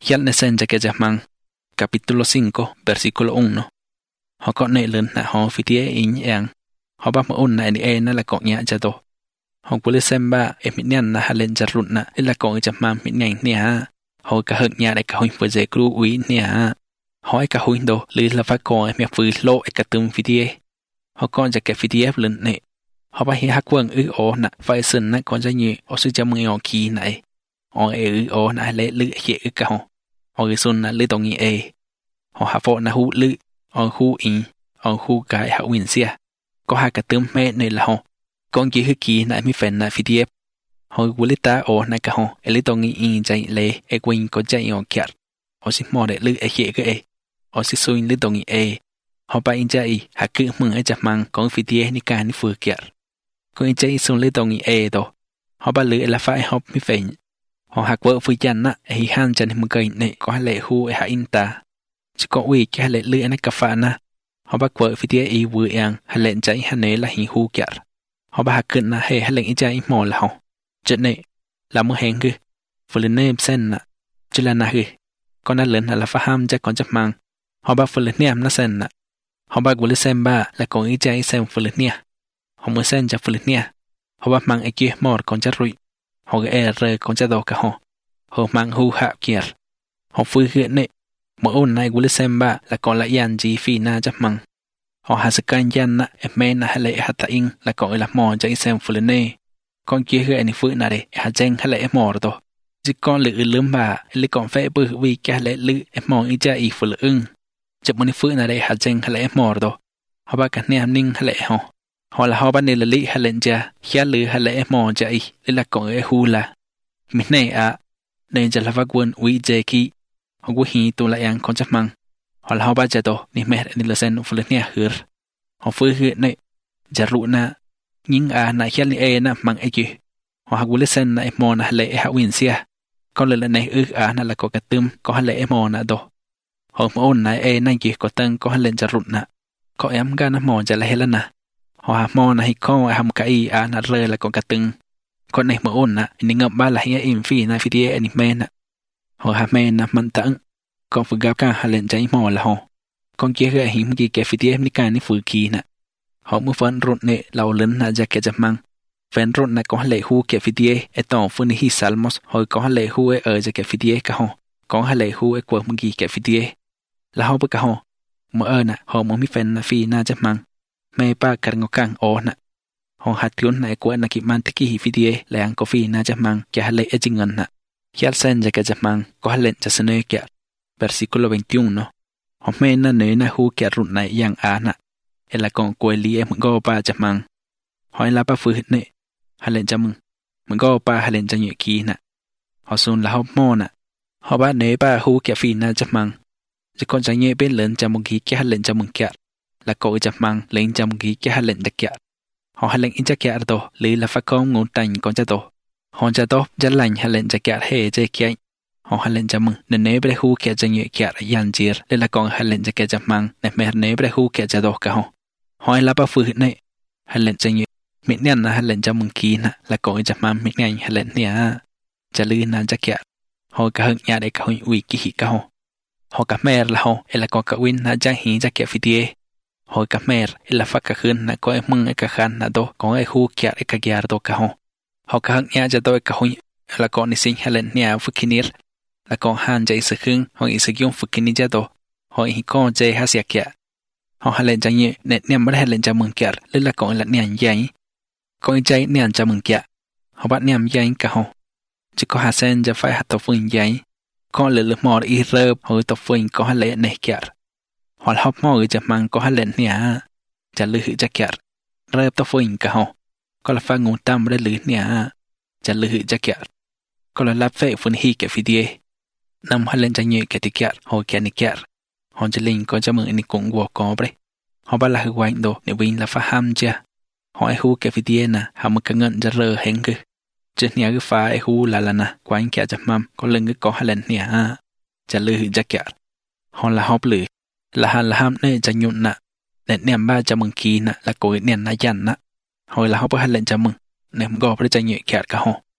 Hial nesen ya que llaman capítulo 5 versículo 1. Họ có nệ lớn là họ phi tía in yang. Họ bắt một na ni na là có nhã cha do. Họ cũng xem ba em mình na halen cha run na là có chăm mam mình nhang nia. Họ cả hận nhà để cả huynh vừa dễ kêu uy nia. Hỏi cả huynh đồ lư là phải coi mẹ vừa lộ cả tôm phi tía. Họ cònจะแกฟิดีเอฟlớn nè. Họ bắt hiệp quân ô nè phải sân nè cònจะnhiều ở sự chăm người kỳ này. Họ ô nè lệ lư hệ cả họ. Họ xuân nè lư đồng ý họ hạ phò nè hú lư. Họ hú in. Họ hú cái hạ win xia. Có hai cả tôm mẹ này là họ. Con chỉ hư kỳ nè mi phèn nè fiดีép. Họ vừa lư ta ô nè cả họ. Lư đồng ý chạy lệ quên có chạy họ kẹt. Họ xin mò để lư hệ cái họ xin xuân lư đồng ý họ ba in chạy hạ cứ mừng ai chặt mang con phi tía ni cả ni phơi kẹt con in chạy xuống lấy đồng ý đó họ ba lưỡi là phải học mi phèn họ hạ vợ phi chân á hi han chân mừng cây này có lệ hu hạ in ta chỉ có uy cái lệ lưỡi này cà phê na họ ba vợ phi tía y vừa ăn hạ lệ chạy hạ này là hi hu kẹt họ ba hạ cứ na hệ hạ lệ in chạy mò là họ chuyện này là mưa hẹn cứ vừa lên nem sen nè chỉ là na cứ con na lớn là phải ham chắc con chặt mang họ ba vừa lên nem na sen nè họ bắt vừa xem ba là con ý chạy xem phật lực nia họ mới xem cho phật lực nia họ bắt mang ai kia mò con chặt rụi họ cái rơi con chặt đầu cả họ mang hu hạ kia họ phơi hiện nè mỗi ôn này vừa xem ba là còn lại yan gì phi na chấp mang họ hạ sự can yan na em men na lệ hạ ta in là còn là mò chạy xem phật lực nè con kia hiện này phơi na đây hạ tranh hay lệ mò rồi chỉ con lự lớn bà lự còn phê bự vì cái lệ lự em mò ý chạy phật lực chụp một phơi này đây hạt chân hay là mò rồi họ ba cả nem ninh hay là họ là họ ban này là lý hay là cha khía lư hay là mò chạy đây là còn cái hu là mình này nênจะlà phát quân uy dễ kỹ họ cũng hi tu lại ăn con chắc măng họ là họ ba cha to nên mẹ nên là sen phơi này hứa họ phơi hiện nàyจะรู้นะยิ่งnày khía lư na măng ai kì họ cũng lấy sen này mò na lệ hạ win xia con lời là này na là có cái tôm có lệ mò na đó họ ôn này này chỉ có tên có lên cho rụt nè có em gan nó mò cho lại hết nè họ mò này có hàm cái nè rơi là có cả từng con này mà ôn nè nên ngậm ba là hay im phi này phi đi anime nè họ hàm men nè mình tặng có phụ gặp cả lên trái mò là họ con kia cái hiểm gì cái phi đi em đi cái này phụ kỳ nè họ muốn phân rụt nè lâu lớn nè ra cái chấm măng phân rụt nè có lệ hu cái phi đi tao phân hi salmos họ có lệ hu ở cho cái phi đi cả họ có lệ hu của một cái phi đi là họ bất cả họ mở nè họ muốn mi phèn là phi na chấp mang mẹ ba cả ngọc cang ó nè họ hạt tión này của anh kịp man tiki phi đi là ăn coffee na chấp mang cái hạt lệ ở chính ngân nè khi sen ra cái chấp mang có hạt lệ cho sân nơi kia versículo 21 nó họ mẹ na nơi na hu kia rụt này yang nè là còn quay li em go ba chấp mang hỏi là ba phứ nè hạt lệ cho mừng go ba hạt lệ cho nhựa kỳ nè họ xuân là họ mò nè họ ba nể ba hu kia phi na chấp mang chỉ còn trái nhẹ bên lớn cho một cái hạt lệnh cho mừng kẹt là cậu chặt mang lên cho một cái hạt lệnh đặc kẹt họ hạt lệnh in cho kẹt rồi lý là phát công ngôn tành con cho tổ họ cho tổ rất lành hạt lệnh cho kẹt hệ chơi kẹt họ hạt lệnh cho mừng nên nếu bên khu kẹt cho nhẹ kẹt dàn chia đây là còn hạt lệnh cho kẹt chặt mang nên mẹ nếu bên khu kẹt cho tổ cả họ là bao phứ này hạt lệnh cho nhẹ mình nên là hạt lệnh cho mừng kỳ nè là cậu chặt mang mình ngay hạt lệnh nè cho lư nè cho kẹt họ cả hận nhà để cả hận uy kỳ cả họ cả mẹ là họ là có cả win là trang hình ra kẹt phi tía họ cả mẹ là phát cả khơi là có em mừng cả khăn là đó có ai khu kẹt cả kia đó cả họ cả nhà cho tôi cả hồi là có nị sinh hay là nhà phước kinh là có han chạy sự khưng họ ý sử dụng phước kinh cho tôi họ ý có chạy hay sẽ kẹt họ hay lên trang nhẹ nè nè mới hay lên trang mừng kẹt lên là có là nè dây có chạy nè trang mừng kẹt họ bắt nè dây cả họ chỉ có hạt sen cho phải hạt tàu phun dây con lừa mò đi rơ hồi tập phình có hai lệ này kẹt họ học mò người chặt mang có hai lệ nè chả lừa hữu chặt kẹt rơ tập phình cả họ có là pha ngôn tam để lừa nè chả lừa hữu chặt kẹt có là lắp phệ phun hi kẹt phi đi nằm hai lên chặt nhẹ kẹt thì kẹt hồi kẹt này kẹt họ chỉ linh có cho mượn này cũng vô có đấy họ bắt là hữu quanh đồ để vinh là pha ham chưa họ ai hu kẹt phi đi nè họ mới cả ngân ra rơ hẹn cứ trên nhà cái phá hu là nè quanh kẹt chặt mâm có lưng cái có hai lần nè chả lừa hữu chặt kẹt họ là họp lừa là ham nơi chặt nhụn nè để ném ba cho mừng kỳ nè là cối ném na dàn nè hồi là họp hai lần cho mừng ném gò với chặt nhụn kẹt cả họ